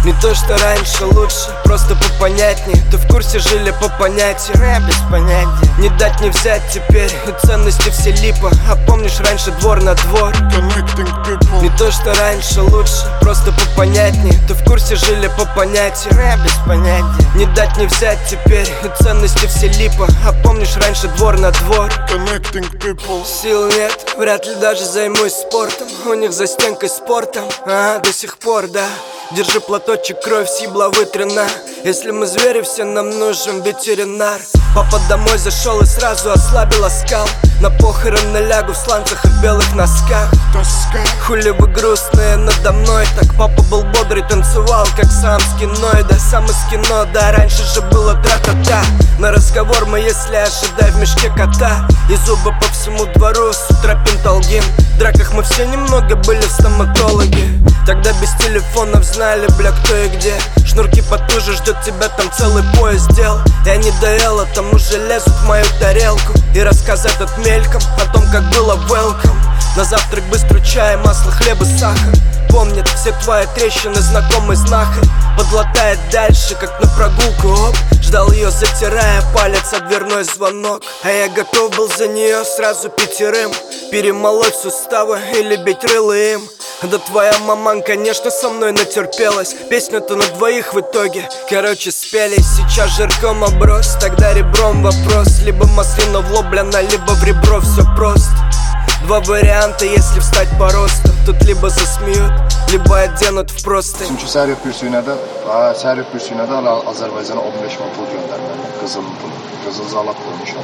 Не то что раньше, лучше, просто попонятнее. Ты в курсе, жили по понятиям, я без понятия. Не дать не взять теперь, и ценности все липа. А помнишь раньше двор на двор? Не то что раньше, лучше, просто попонятнее. Ты в курсе, жили по понятиям, я без понятия. Не дать не взять теперь, и ценности все липа. А помнишь раньше двор на двор? Сил нет, вряд ли даже займусь спортом. У них за стенкой спортом, до сих пор, да. Держи платочек, кровь съебла вытрена. Если мы звери, все нам нужен ветеринар. Папа домой зашел и сразу ослабил оскал. На похороны лягу в сланцах и белых носках. Хули вы грустные надо мной. Так папа был бодрый, танцевал, как сам с кино. И да, сам из кино, да, раньше же было тра-та-та. На разговор мы, если ожидай в мешке кота. И зубы по всему двору, с утра пенталгин. В драках мы все немного были стоматологи. Тогда без телефонов знали, бля, кто и где. Шнурки потуже, ждет тебя там целый поезд дел. Я не доел, а там уже лезут в мою тарелку. И рассказать от мельком о том, как было welcome. На завтрак быстро чай, масло, хлеб и сахар. Помнят все твои трещины, знакомый знахарь. Подлатает дальше, как на прогулку, оп. Ждал ее, затирая палец о дверной звонок. А я готов был за нее сразу пятерым. Перемолоть суставы или бить рыло им. Да твоя маман, конечно, со мной натерпелась. Песню-то на двоих в итоге. Короче, спелись, сейчас жирком оброс. Тогда ребром вопрос. Либо маслина в лоб, бляна, либо в ребро, все просто. Два варианта, если встать по росту. Тут либо засмеют, lибо оденут в простынь. Çünkü Servet Pürsüyünədə Azərbaycana 15 min pul göndərməliyəm. Qızıl pul, qızıl zalaq qoymuşam.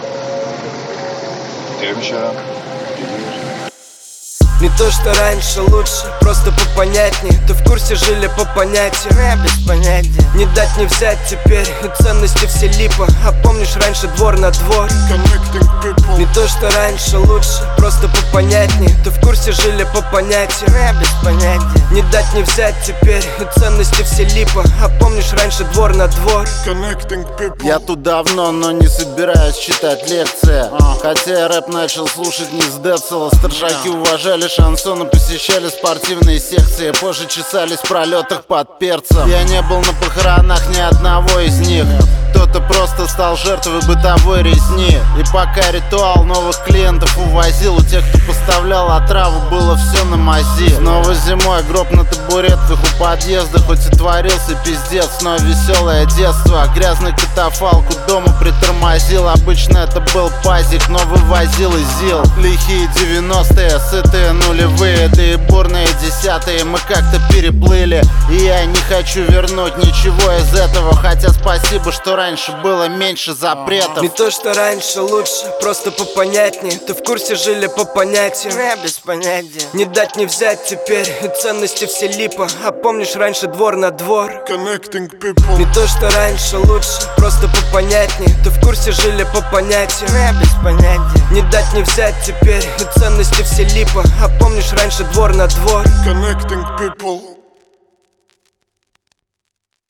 Demişəm, gedir. Не то что раньше, лучше, просто попонятнее. Ты в курсе, жили по понятиям, я без понятия. Не дать не взять теперь, и ценности все липа. А помнишь раньше двор на двор? Не то что раньше, лучше, просто попонятнее. Ты в курсе, жили по понятиям, я без понятия. Не дать не взять теперь, и ценности все липа. А помнишь раньше двор на двор? Я тут давно, но не собираюсь читать лекции. Хотя я рэп начал слушать не с Децела. Старшаки уважали шансоны, посещали спортивные секции. Позже чесались в пролетах под перцем. Я не был на похоронах ни одного из них. Кто-то просто стал жертвой бытовой резни. И пока ритуал новых клиентов увозил, у тех, кто поставлял отраву, было все на мази. Снова зимой гроб на табуретках у подъезда. Хоть и творился пиздец, но веселое детство. Грязный катафалк у дома притормозил. Обычно это был пазик, но вывозил из ЗИЛ. Лихие 90-е, сытые нулевые, да и бурные десятые мы как-то переплыли. И я не хочу вернуть ничего из этого. Хотя спасибо, что раньше было меньше запретов. Не то что раньше, лучше, просто попонятнее. Ты в курсе, жили по понятиям, я без понятия. Не дать не взять теперь, и ценности все липа. А помнишь раньше двор на двор? Не то что раньше, лучше, просто попонятнее. Ты в курсе, жили по понятиям, я без понятия. Не дать не взять теперь, и ценности все липа. А помнишь раньше двор на двор? Connecting people.